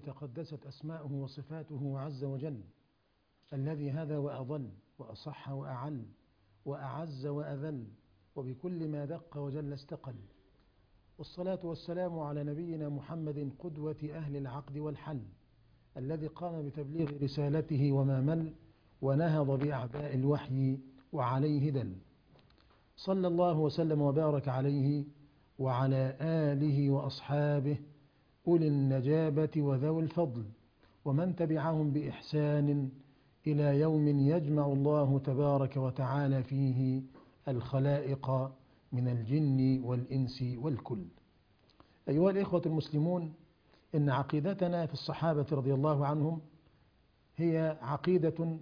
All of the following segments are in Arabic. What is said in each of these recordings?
وتقدست أسماؤه وصفاته عز وجل، الذي هدى وأضل وأصح وأعل وأعز وأذل وبكل ما دق وجل استقل. والصلاة والسلام على نبينا محمد قدوة أهل العقد والحل، الذي قام بتبليغ رسالته وما مل ونهض بأعباء الوحي وعليه دل. صلى الله وسلم وبارك عليه وعلى آله وأصحابه أولي النجابة وذوي الفضل ومن تبعهم بإحسان إلى يوم يجمع الله تبارك وتعالى فيه الخلائق من الجن والإنس والكل. أيها الإخوة المسلمون، إن عقيدتنا في الصحابة رضي الله عنهم هي عقيدة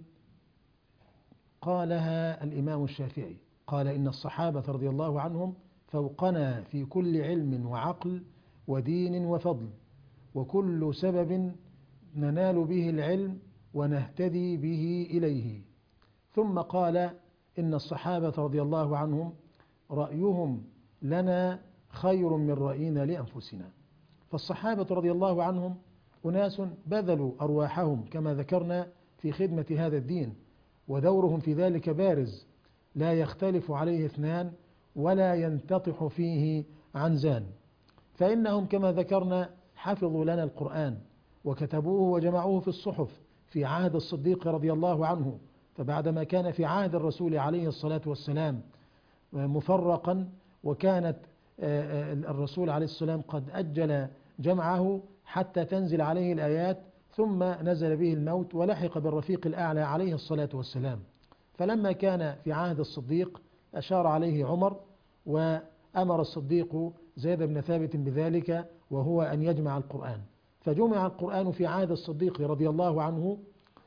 قالها الإمام الشافعي، قال إن الصحابة رضي الله عنهم فوقنا في كل علم وعقل ودين وفضل، وكل سبب ننال به العلم ونهتدي به إليه. ثم قال إن الصحابة رضي الله عنهم رأيهم لنا خير من رأينا لأنفسنا. فالصحابة رضي الله عنهم أناس بذلوا أرواحهم كما ذكرنا في خدمة هذا الدين، ودورهم في ذلك بارز لا يختلف عليه اثنان ولا ينتطح فيه عنزان. فإنهم كما ذكرنا حفظوا لنا القرآن وكتبوه وجمعوه في الصحف في عهد الصديق رضي الله عنه، فبعدما كان في عهد الرسول عليه الصلاة والسلام مفرقا، وكانت الرسول عليه السلام قد أجل جمعه حتى تنزل عليه الآيات، ثم نزل به الموت ولحق بالرفيق الأعلى عليه الصلاة والسلام. فلما كان في عهد الصديق أشار عليه عمر، وأمر الصديق زيد بن ثابت بذلك، وهو أن يجمع القرآن. فجمع القرآن في عهد الصديق رضي الله عنه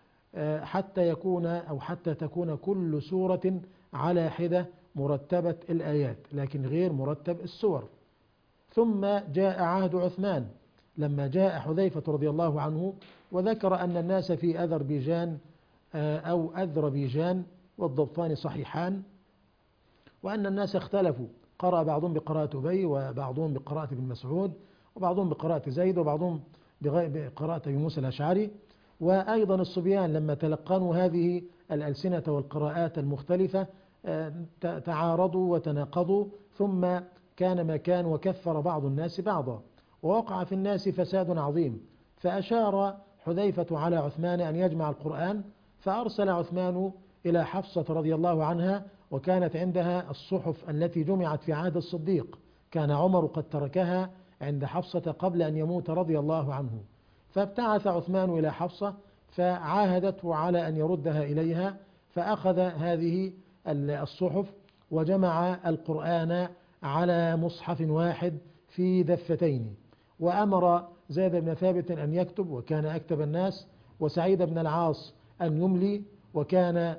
حتى تكون كل سورة على حدة مرتبة الآيات لكن غير مرتب السور. ثم جاء عهد عثمان لما جاء حذيفة رضي الله عنه وذكر أن الناس في أذربيجان أو أذربيجان والضبطان صحيحان، وأن الناس اختلفوا، قرأ بعضهم بقراءة أبي وبعضهم بقراءة ابن مسعود وبعضهم بقراءة زيد وبعضهم بقراءة أبي موسى الأشعري. وأيضا الصبيان لما تلقنوا هذه الألسنة والقراءات المختلفة تعارضوا وتناقضوا، ثم كان ما كان وكفر بعض الناس بعضا، ووقع في الناس فساد عظيم. فأشار حذيفة على عثمان أن يجمع القرآن، فأرسل عثمان إلى حفصة رضي الله عنها، وكانت عندها الصحف التي جمعت في عهد الصديق، كان عمر قد تركها عند حفصة قبل أن يموت رضي الله عنه. فابتعث عثمان إلى حفصة فعاهدته على أن يردها إليها، فأخذ هذه الصحف وجمع القرآن على مصحف واحد في دفتين، وأمر زيد بن ثابت أن يكتب وكان أكتب الناس، وسعيد بن العاص أن يملي وكان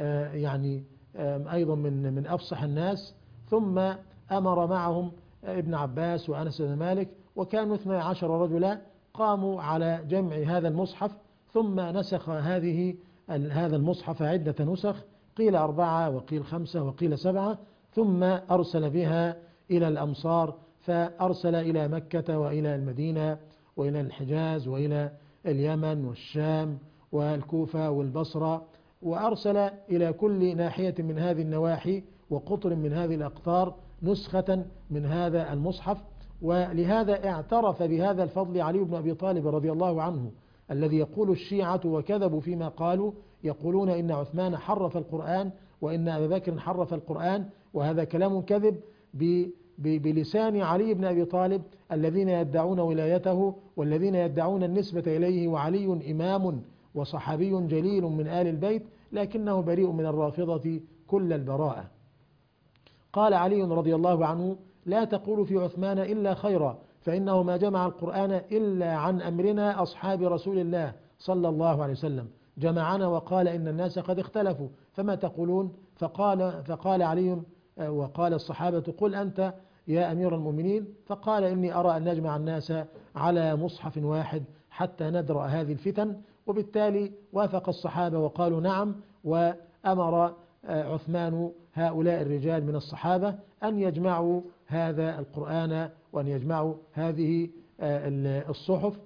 أيضا من أفصح الناس، ثم أمر معهم ابن عباس وأنس بن مالك، وكانوا 12 رجلا قاموا على جمع هذا المصحف. ثم نسخ هذا المصحف عدة نسخ، قيل 4 وقيل 5 وقيل 7، ثم أرسل بها إلى الأمصار، فأرسل إلى مكة وإلى المدينة وإلى الحجاز وإلى اليمن والشام والكوفة والبصرة، وأرسل إلى كل ناحية من هذه النواحي وقطر من هذه الأقطار نسخة من هذا المصحف. ولهذا اعترف بهذا الفضل علي بن أبي طالب رضي الله عنه، الذي يقول الشيعة وكذبوا فيما قالوا، يقولون إن عثمان حرف القرآن وإن أبا بكر حرف القرآن، وهذا كلام كذب بلسان علي بن أبي طالب الذين يدعون ولايته والذين يدعون النسبة إليه، وعلي إمام وصحابي جليل من آل البيت، لكنه بريء من الرافضة كل البراءة. قال علي رضي الله عنه: لا تقولوا في عثمان إلا خيرا، فإنه ما جمع القرآن إلا عن أمرنا أصحاب رسول الله صلى الله عليه وسلم، جمعنا وقال إن الناس قد اختلفوا فما تقولون؟ فقال علي وقال الصحابة: قل أنت يا أمير المؤمنين. فقال: إني أرى أن نجمع الناس على مصحف واحد حتى ندرأ هذه الفتن. وبالتالي وافق الصحابة وقالوا نعم، وأمر عثمان هؤلاء الرجال من الصحابة أن يجمعوا هذا القرآن وأن يجمعوا هذه الصحف.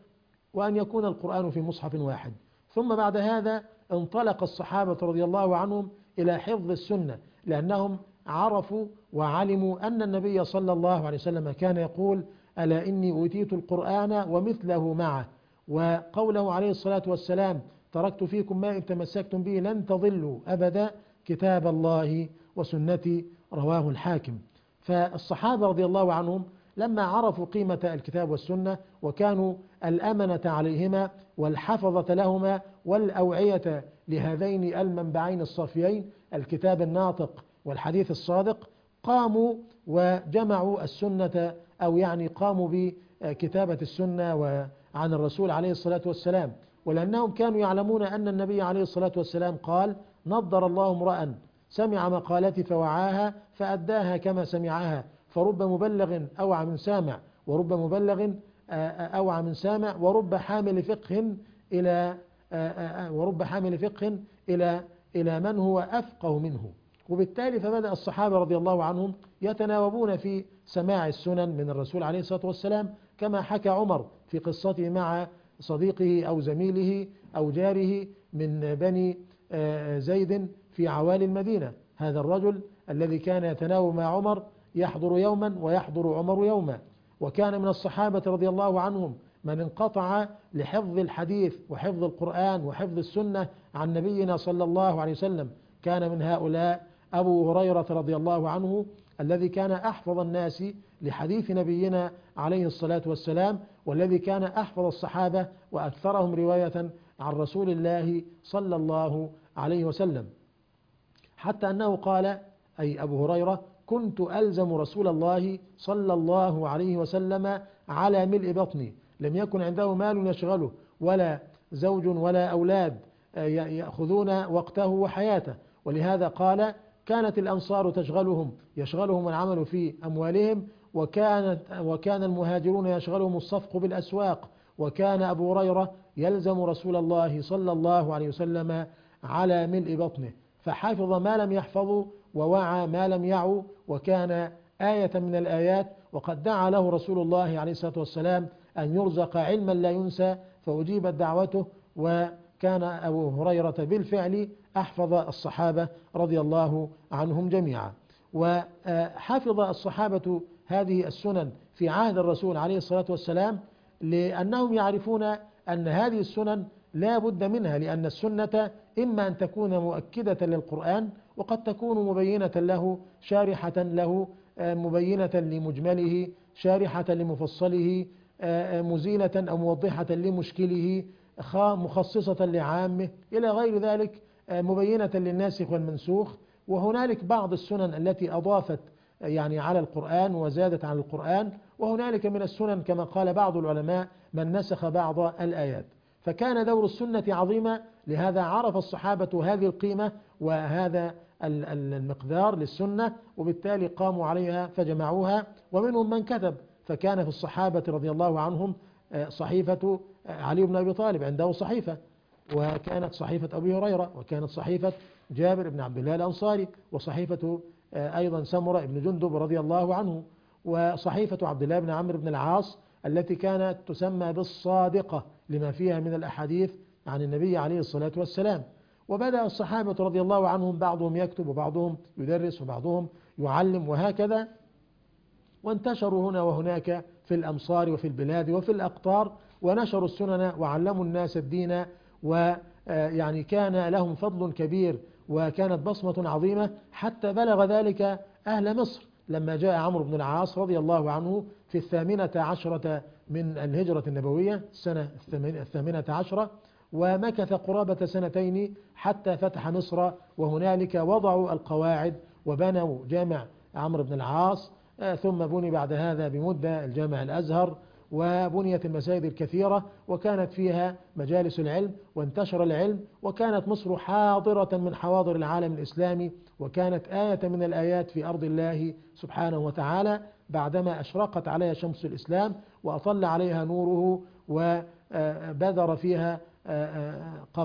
وأن يكون القرآن في مصحف واحد. ثم بعد هذا انطلق الصحابة رضي الله عنهم إلى حفظ السنة، لأنهم عرفوا وعلموا أن النبي صلى الله عليه وسلم كان يقول: ألا إني أوتيت القرآن ومثله معه، وقوله عليه الصلاة والسلام: تركت فيكم ما إن تمسكتم به لن تضلوا أبدا، كتاب الله وسنتي، رواه الحاكم. فالصحابة رضي الله عنهم لما عرفوا قيمة الكتاب والسنة وكانوا الأمنة عليهما والحفظة لهما والأوعية لهذين المنبعين الصافيين، الكتاب الناطق والحديث الصادق، قاموا وجمعوا السنة، أو يعني قاموا بكتابة السنة وعن الرسول عليه الصلاة والسلام. ولأنهم كانوا يعلمون أن النبي عليه الصلاة والسلام قال: نضر الله امرأ سمع مقالتي فوعاها فأداها كما سمعها، فرب مبلغ أوعى من سامع، ورب مبلغ أوعى من سامع، ورب حامل فقه إلى من هو أفقه منه. وبالتالي فبدأ الصحابة رضي الله عنهم يتناوبون في سماع السنن من الرسول عليه الصلاة والسلام، كما حكى عمر في قصته مع صديقه أو زميله أو جاره من بني زيد في عوالي المدينة. هذا الرجل الذي كان يتناوب مع عمر يحضر يوما ويحضر عمر يوما. وكان من الصحابة رضي الله عنهم من انقطع لحفظ الحديث وحفظ القرآن وحفظ السنة عن نبينا صلى الله عليه وسلم. كان من هؤلاء أبو هريرة رضي الله عنه، الذي كان أحفظ الناس لحديث نبينا عليه الصلاة والسلام، والذي كان أحفظ الصحابة وأكثرهم رواية عن رسول الله صلى الله عليه وسلم، حتى أنه قال، أي أبو هريرة: كنت ألزم رسول الله صلى الله عليه وسلم على ملء بطني، لم يكن عنده مال يشغله ولا زوج ولا أولاد يأخذون وقته وحياته. ولهذا قال: كانت الأنصار يشغلهم العمل في أموالهم، وكان المهاجرون يشغلهم الصفق بالأسواق، وكان أبو هريرة يلزم رسول الله صلى الله عليه وسلم على ملء بطنه، فحفظ ما لم يحفظ ووعى ما لم يعو، وكان آية من الآيات. وقد دعا له رسول الله عليه الصلاة والسلام أن يرزق علما لا ينسى، فأجيبت دعوته، وكان أبو هريرة بالفعل أحفظ الصحابة رضي الله عنهم جميعا. وحفظ الصحابة هذه السنن في عهد الرسول عليه الصلاة والسلام، لأنهم يعرفون أن هذه السنن لا بد منها، لأن السنة إما أن تكون مؤكدة للقرآن، وقد تكون مبينة له، شارحة له، مبينة لمجمله، شارحة لمفصله، مزيلة أو موضحة لمشكله، مخصصة لعامه، إلى غير ذلك، مبينة للناسخ والمنسوخ. وهنالك بعض السنن التي أضافت يعني على القرآن وزادت على القرآن، وهنالك من السنن كما قال بعض العلماء من نسخ بعض الآيات. فكان دور السنة عظيما، لهذا عرف الصحابة هذه القيمة وهذا المقدار للسنة، وبالتالي قاموا عليها فجمعوها. ومنهم من كتب، فكان في الصحابة رضي الله عنهم صحيفة علي بن أبي طالب عنده صحيفة، وكانت صحيفة أبي هريرة، وكانت صحيفة جابر بن عبد الله الأنصاري، وصحيفة أيضا سمرة بن جندب رضي الله عنه، وصحيفة عبد الله بن عمرو بن العاص التي كانت تسمى بالصادقة لما فيها من الأحاديث عن النبي عليه الصلاة والسلام. وبدأ الصحابة رضي الله عنهم بعضهم يكتب وبعضهم يدرس وبعضهم يعلم وهكذا، وانتشروا هنا وهناك في الأمصار وفي البلاد وفي الأقطار، ونشروا السنن وعلموا الناس الدين، ويعني كان لهم فضل كبير وكانت بصمة عظيمة، حتى بلغ ذلك أهل مصر لما جاء عمرو بن العاص رضي الله عنه في 18 من الهجرة النبوية، السنة 18، ومكث قرابة 2 حتى فتح مصر، وهنالك وضعوا القواعد وبنوا جامع عمرو بن العاص، ثم بني بعد هذا بمدة الجامع الأزهر، وبنيت المساجد الكثيرة، وكانت فيها مجالس العلم، وانتشر العلم، وكانت مصر حاضرة من حواضر العالم الإسلامي، وكانت آية من الآيات في أرض الله سبحانه وتعالى، بعدما أشرقت عليها شمس الإسلام وأطل عليها نوره وبدر فيها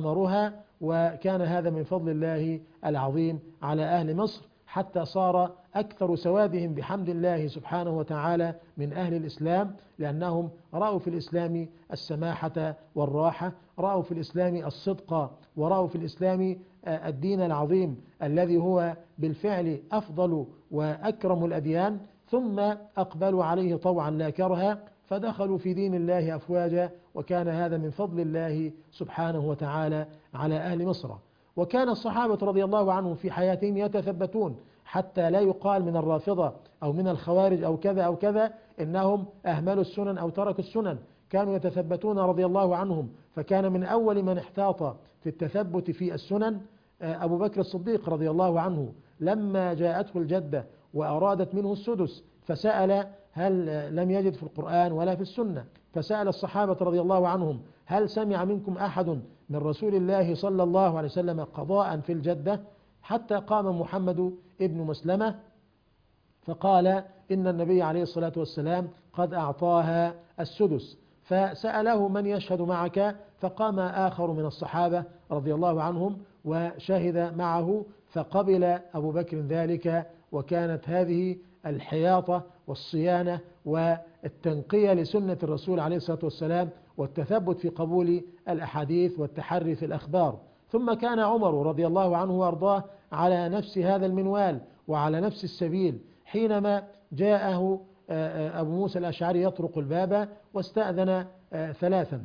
قمرها، وكان هذا من فضل الله العظيم على أهل مصر، حتى صار أكثر سوادهم بحمد الله سبحانه وتعالى من أهل الإسلام، لأنهم رأوا في الإسلام السماحة والراحة، رأوا في الإسلام الصدق، ورأوا في الإسلام الدين العظيم الذي هو بالفعل أفضل وأكرم الأديان، ثم أقبلوا عليه طوعا لا كرها، فدخلوا في دين الله أفواجا، وكان هذا من فضل الله سبحانه وتعالى على أهل مصر. وكان الصحابة رضي الله عنهم في حياتهم يتثبتون، حتى لا يقال من الرافضة أو من الخوارج أو كذا أو كذا إنهم أهملوا السنن أو تركوا السنن، كانوا يتثبتون رضي الله عنهم. فكان من أول من احتاط في التثبت في السنن أبو بكر الصديق رضي الله عنه، لما جاءته الجدة وأرادت منه السدس فسأل، هل لم يجد في القرآن ولا في السنة، فسأل الصحابة رضي الله عنهم: هل سمع منكم أحد من رسول الله صلى الله عليه وسلم قضاء في الجدة؟ حتى قام محمد ابن مسلمة فقال: إن النبي عليه الصلاة والسلام قد أعطاها السدس. فسأله: من يشهد معك؟ فقام آخر من الصحابة رضي الله عنهم وشهد معه، فقبل أبو بكر ذلك. وكانت هذه الحياطة والصيانة والتنقية لسنة الرسول عليه الصلاة والسلام، والتثبت في قبول الأحاديث والتحري في الأخبار. ثم كان عمر رضي الله عنه وأرضاه على نفس هذا المنوال وعلى نفس السبيل، حينما جاءه أبو موسى الأشعري يطرق الباب واستأذن ثلاثا.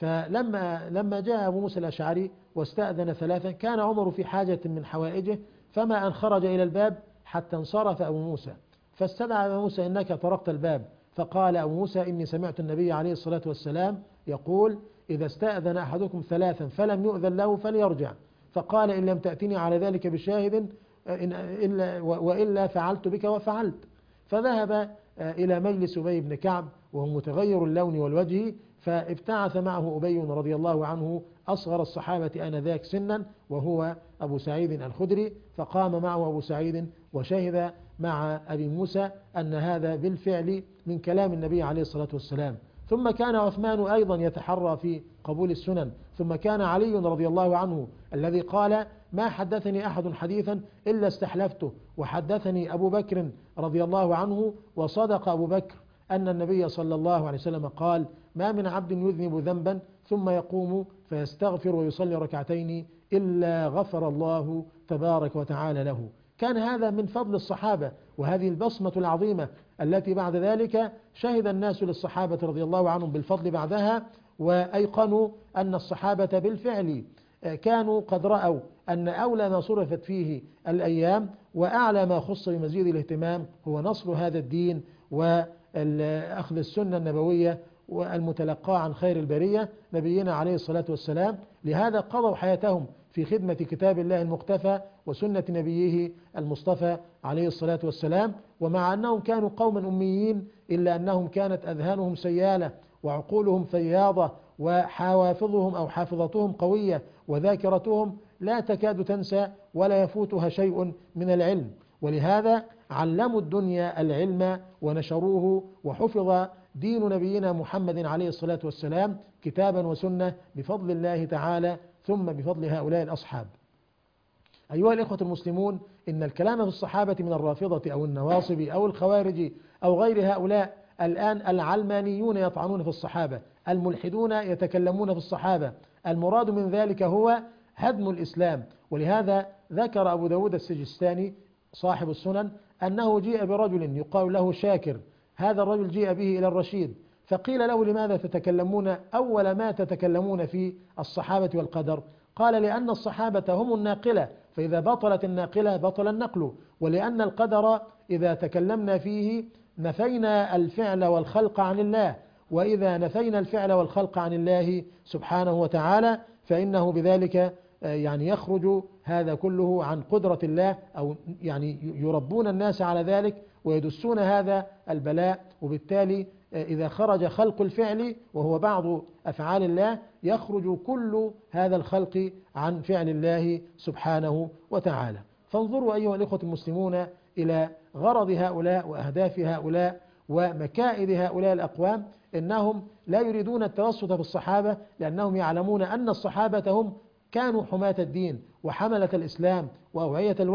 فلما جاء أبو موسى الأشعري واستأذن ثلاثا، كان عمر في حاجة من حوائجه، فما أن خرج إلى الباب حتى انصرف أبو موسى، فاستدعى أبو موسى: إنك طرقت الباب. فقال أبو موسى: إني سمعت النبي عليه الصلاة والسلام يقول: إذا استأذن أحدكم ثلاثا فلم يؤذن له فليرجع. فقال: إن لم تأتني على ذلك بشاهد وإلا فعلت بك وفعلت. فذهب إلى مجلس أبي بن كعب وهو متغير اللون والوجه، فابتعث معه أبي رضي الله عنه أصغر الصحابة آنذاك سنا وهو أبو سعيد الخدري، فقام معه أبو سعيد وشهد مع أبي موسى أن هذا بالفعل من كلام النبي عليه الصلاة والسلام. ثم كان عثمان أيضا يتحرى في قبول السنن. ثم كان علي رضي الله عنه الذي قال: ما حدثني أحد حديثا إلا استحلفته، وحدثني أبو بكر رضي الله عنه، وصدق أبو بكر أن النبي صلى الله عليه وسلم قال: ما من عبد يذنب ذنبا ثم يقوم فيستغفر ويصلي ركعتين إلا غفر الله تبارك وتعالى له. كان هذا من فضل الصحابة، وهذه البصمة العظيمة التي بعد ذلك شهد الناس للصحابة رضي الله عنهم بالفضل بعدها، وأيقنوا أن الصحابة بالفعل كانوا قد رأوا أن أولى ما صرفت فيه الأيام وأعلى ما خص بمزيد الاهتمام هو نصر هذا الدين وأخذ السنة النبوية والمتلقى عن خير البرية نبينا عليه الصلاة والسلام. لهذا قضوا حياتهم في خدمة كتاب الله المقتفى وسنة نبيه المصطفى عليه الصلاة والسلام. ومع أنهم كانوا قوما أميين إلا أنهم كانت أذهانهم سيالة وعقولهم فياضة وحوافظهم أو حافظتهم قوية وذاكرتهم لا تكاد تنسى ولا يفوتها شيء من العلم. ولهذا علموا الدنيا العلم ونشروه، وحفظ دين نبينا محمد عليه الصلاة والسلام كتابا وسنة بفضل الله تعالى ثم بفضل هؤلاء الأصحاب. أيها الإخوة المسلمون، إن الكلام في الصحابة من الرافضة أو النواصب أو الخوارج أو غير هؤلاء الآن العلمانيون يطعنون في الصحابة، الملحدون يتكلمون في الصحابة، المراد من ذلك هو هدم الإسلام. ولهذا ذكر أبو داود السجستاني صاحب السنن أنه جيء برجل يقال له شاكر، هذا الرجل جيء به إلى الرشيد، فقيل له: لماذا تتكلمون أول ما تتكلمون في الصحابة والقدر؟ قال: لأن الصحابة هم الناقلة، فإذا بطلت الناقلة بطل النقل، ولأن القدر إذا تكلمنا فيه نفينا الفعل والخلق عن الله، وإذا نفينا الفعل والخلق عن الله سبحانه وتعالى فإنه بذلك يعني يخرج هذا كله عن قدرة الله، أو يعني يربون الناس على ذلك ويدسون هذا البلاء. وبالتالي إذا خرج خلق الفعل وهو بعض أفعال الله يخرج كل هذا الخلق عن فعل الله سبحانه وتعالى. فانظروا أيها الإخوة المسلمون إلى غرض هؤلاء وأهداف هؤلاء ومكائد هؤلاء الأقوام، إنهم لا يريدون التوسط في الصحابة، لأنهم يعلمون أن الصحابة هم كانوا حماة الدين وحملة الإسلام وأوعية الوحي،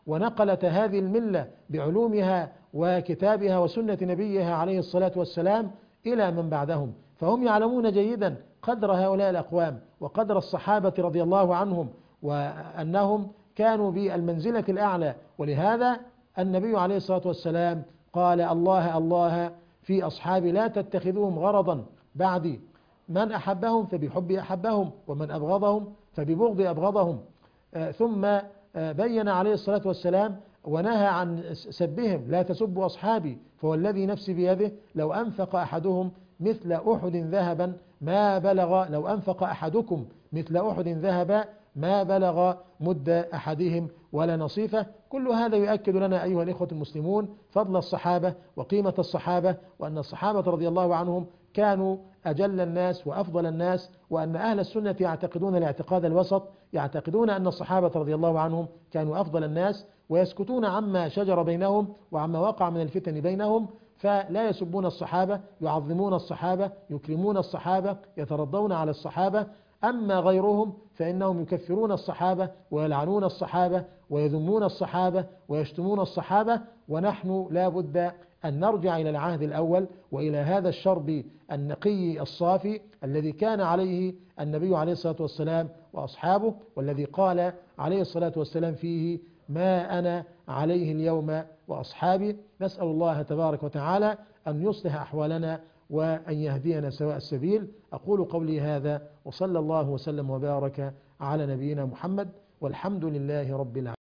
ونقلت هذه الملة بعلومها وكتابها وسنة نبيها عليه الصلاة والسلام إلى من بعدهم، فهم يعلمون جيدا قدر هؤلاء الأقوام وقدر الصحابة رضي الله عنهم، وأنهم كانوا بالمنزلة الأعلى. ولهذا النبي عليه الصلاة والسلام قال: الله الله في أصحابي لا تتخذوهم غرضا بعدي، من أحبهم فبحب أحبهم، ومن أبغضهم فببغض أبغضهم. ثم بين عليه الصلاة والسلام ونهى عن سبهم: لا تسبوا أصحابي فوالذي نفسي بيده لو أنفق أحدهم مثل أحد ذهبا ما بلغ، لو أنفق أحدكم مثل أحد ذهبا ما بلغ مد أحدهم ولا نصيفه. كل هذا يؤكد لنا أيها الإخوة المسلمون فضل الصحابة وقيمة الصحابة، وأن الصحابة رضي الله عنهم كانوا أجل الناس وأفضل الناس، وأن أهل السنة يعتقدون الاعتقاد الوسط، يعتقدون أن الصحابة رضي الله عنهم كانوا أفضل الناس، ويسكتون عما شجر بينهم وعما وقع من الفتن بينهم، فلا يسبون الصحابة، يعظمون الصحابة، يكرمون الصحابة، يترضون على الصحابة. أما غيرهم فإنهم يكفرون الصحابة ويلعنون الصحابة ويذمون الصحابة ويشتمون الصحابة. ونحن لا بد أن نرجع إلى العهد الأول وإلى هذا الشرب النقي الصافي الذي كان عليه النبي عليه الصلاة والسلام وأصحابه، والذي قال عليه الصلاة والسلام فيه: ما أنا عليه اليوم وأصحابي. نسأل الله تبارك وتعالى أن يصلح أحوالنا وأن يهدينا سواء السبيل. أقول قولي هذا، وصلى الله وسلم وبارك على نبينا محمد، والحمد لله رب العالمين.